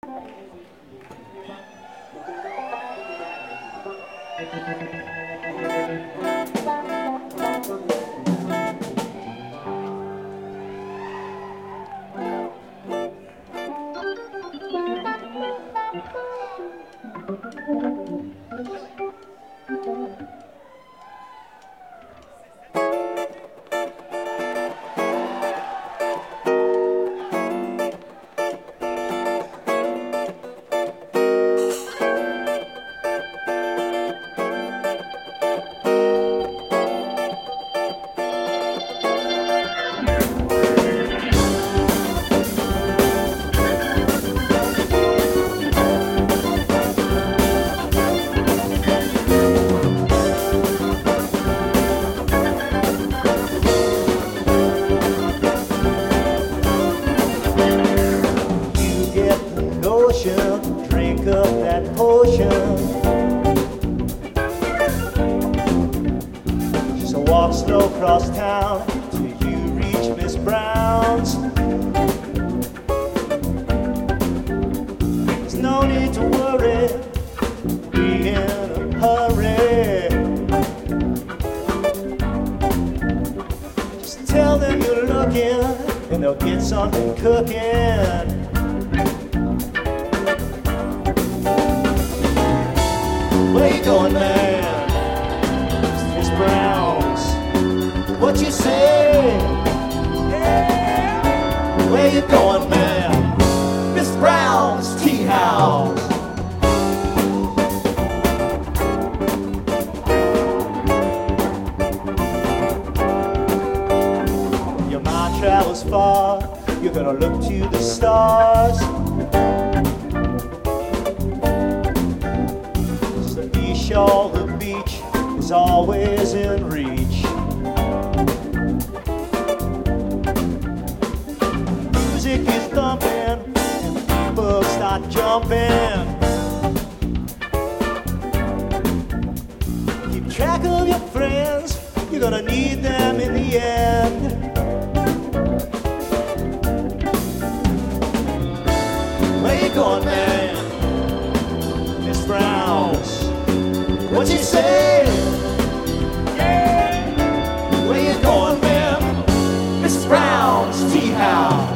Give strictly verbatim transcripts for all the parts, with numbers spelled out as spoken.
Drink up that potion. Just walk slow across town till you reach Miss Brown's. There's no need to worry, be in a hurry. Just tell them you're looking and they'll get something cooking. Where you going, man? Miss Brown's. What you say? Yeah. Where you going, man? Miss Brown's Tea House. Your mind travels far. You're gonna look to the stars. All the beach is always in reach. Music is thumping and people start jumping. Keep track of your friends, you're gonna need them in the end. Where you going, man? Miss Brown's. What you say? Yeah. Where you going, man? Miss Brown's Tea House.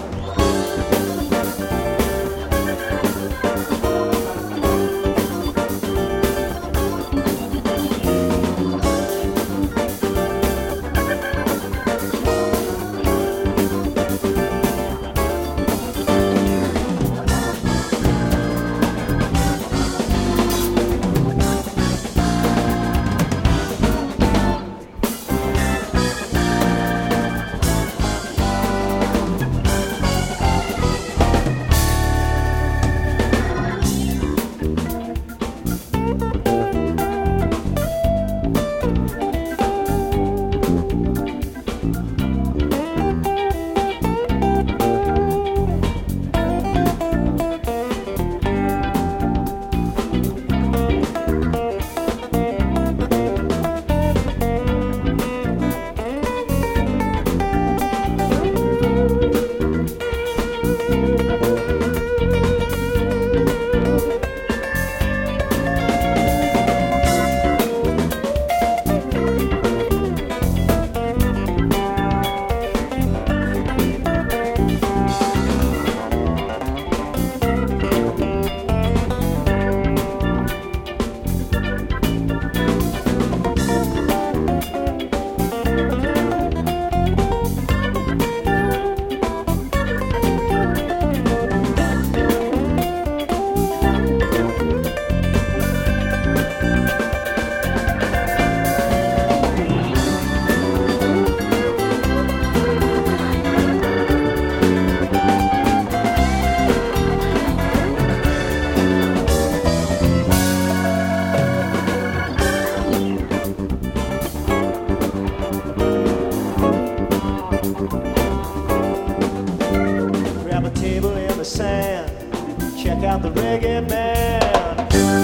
Check out the reggae band.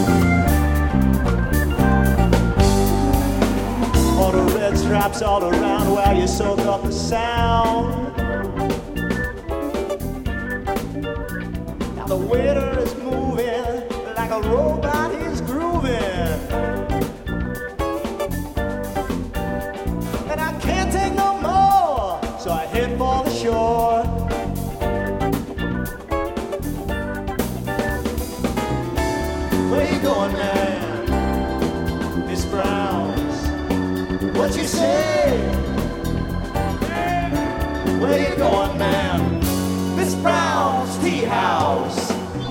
All the red stripes all around while you soak up the sound. Now the waiter is moving like a robot, he's grooving. And I can't take no more, so I head for the shore. Where you going, man? Miss Brown's. What you say? Where you going, man? Miss Brown's Tea House.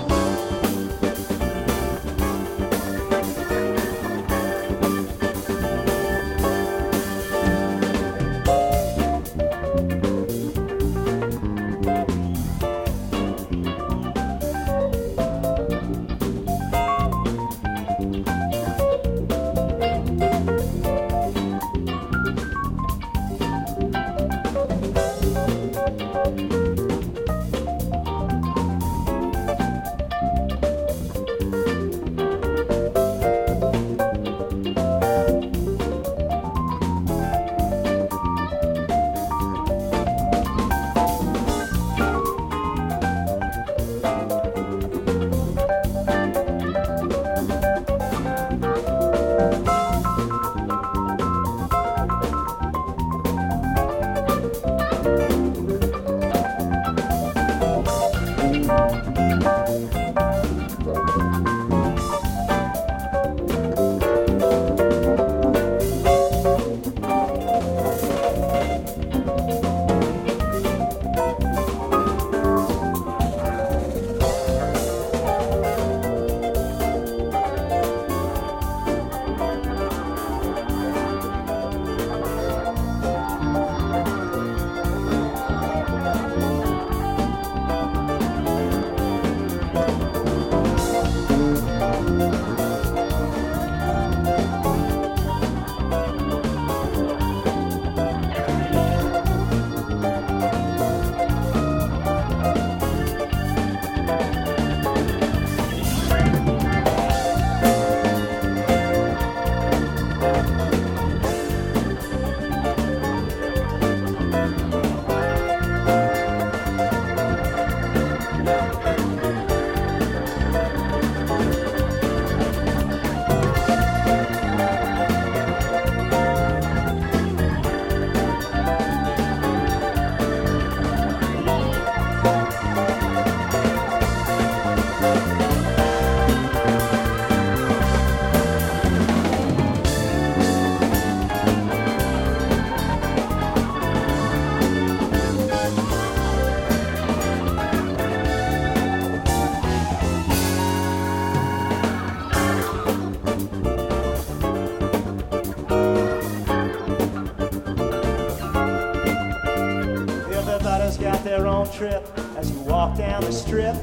Everybody's got their own trip as you walk down the strip.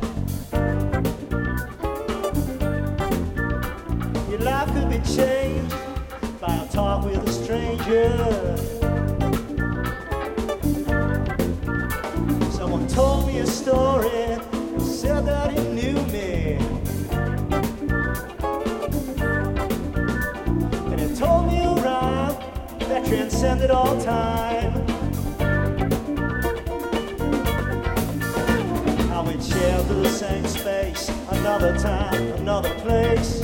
Your life could be changed by a talk with a stranger. Someone told me a story, said that he knew me, and it told me a rhyme that transcended all time. How we shared the same space, another time, another place.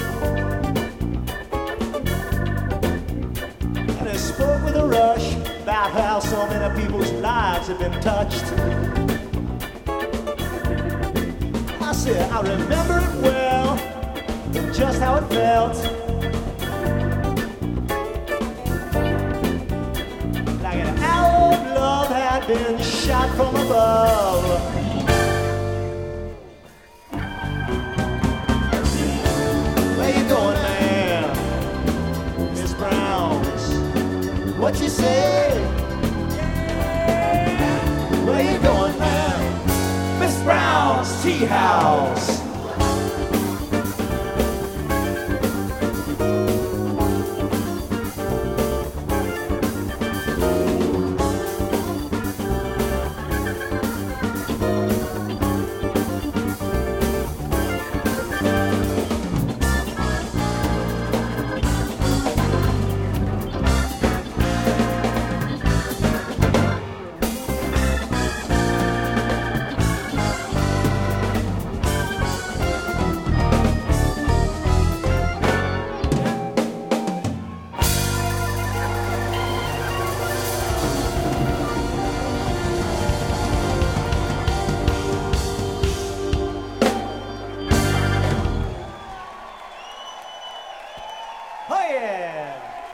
And it spoke with a rush about how so many people's lives have been touched. I said, I remember it well, just how it felt. Like an arrow of love had been shot from above. What you say? Where you going, man? Miss Brown's Tea House.